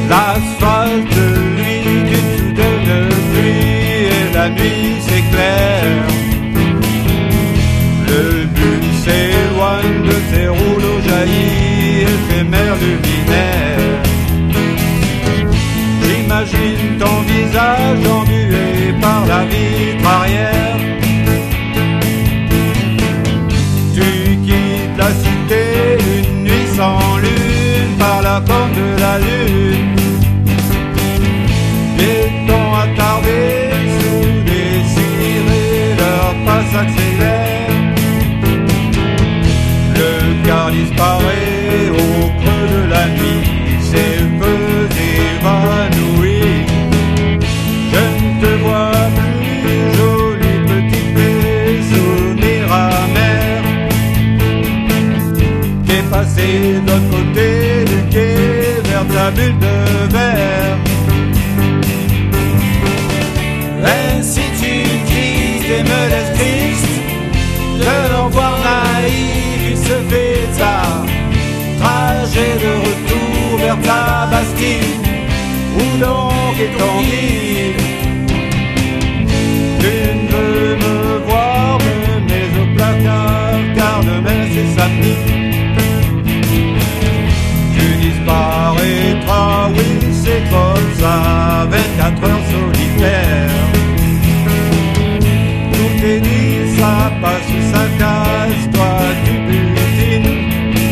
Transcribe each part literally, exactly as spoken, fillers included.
L'asphalte, lui, d'une soudaine pluie, et la nuit s'éclaire. Le but s'éloigne de ses rouleaux jaillis, éphémères luminaires. J'imagine ton visage embué par la vitre arrière. Tu quittes la cité une nuit sans lune, par la corne de la lune. Piétons attardés sous des cirés, leur pas s'accélère. Le car disparaît au creux de la nuit, ses feux évanouis. Je ne te vois plus, jolie petite fée, souvenir amer. T'es passé de l'autre côté du quai vers ta bulle de verre. Ainsi tu quittes et me laisses triste, de l'en voir naïf, il se fait tard. Trajet de retour vers ta Bastille, où donc est ton guide? Tu ne veux me voir, me mets au placard, car demain c'est samedi. Tu disparaîtras, oui c'est comme ça, vingt-quatre heures solitaires. Tout est dit, ça passe ou ça casse, toi tu butines.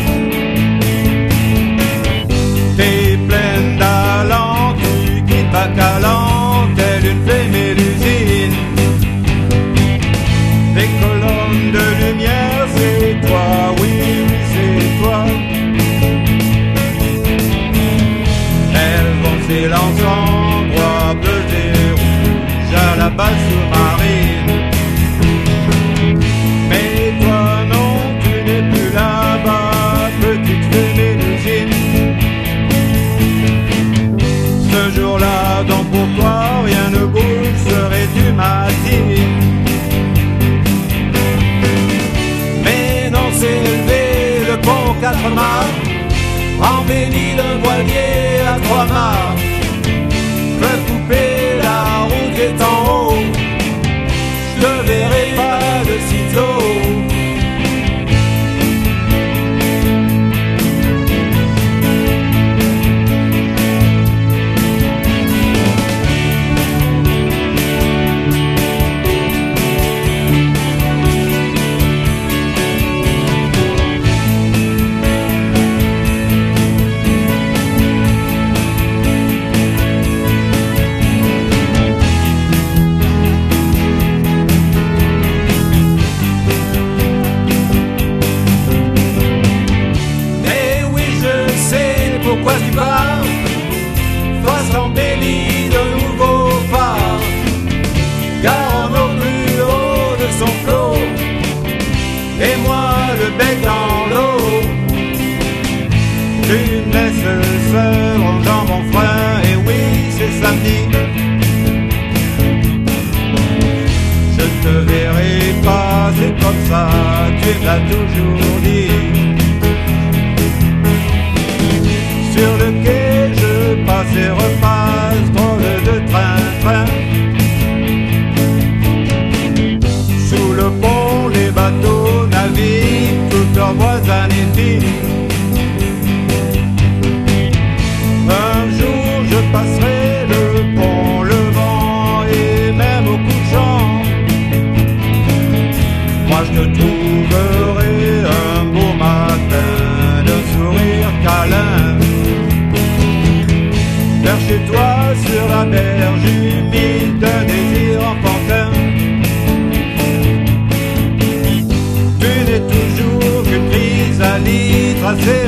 T'es pleine d'allant, tu quittes Bacalan, telle une fée mélusine. Des colonnes de lumière, c'est toi, oui, oui, c'est toi. Elles vont s'élançant, bois bleu et rouge à la base sous-marine. Mais toi non, tu n'es plus là-bas, petite fée mélusine. Ce jour-là, donc pour toi, rien ne bouge, serais-tu matine? Mais non, c'est élevé le pont quatre mâts, embelli d'un voilier à trois mâts. Veux couper, la route est en haut, je te verrai pas de sitôt. Pourquoi tu pars? Face embellie de nouveaux phares, garant au plus haut de son flot, et moi le bec dans l'eau. Tu me laisses seul en jambes en frein, et oui c'est samedi. Je ne te verrai pas, c'est comme ça, tu me l'as toujours dit. Sur le quai, je passe et repasse, drôle de train-train. Sous le pont, les bateaux naviguent, toutes leurs voisins et filles. Un jour, je passerai le pont levant et même au couchant. Moi, je te trouverai un beau matin, de sourire câlin. Vers chez toi, sur la berge humide d'un désir enfantin. Tu n'es toujours qu'une chrysalide tracée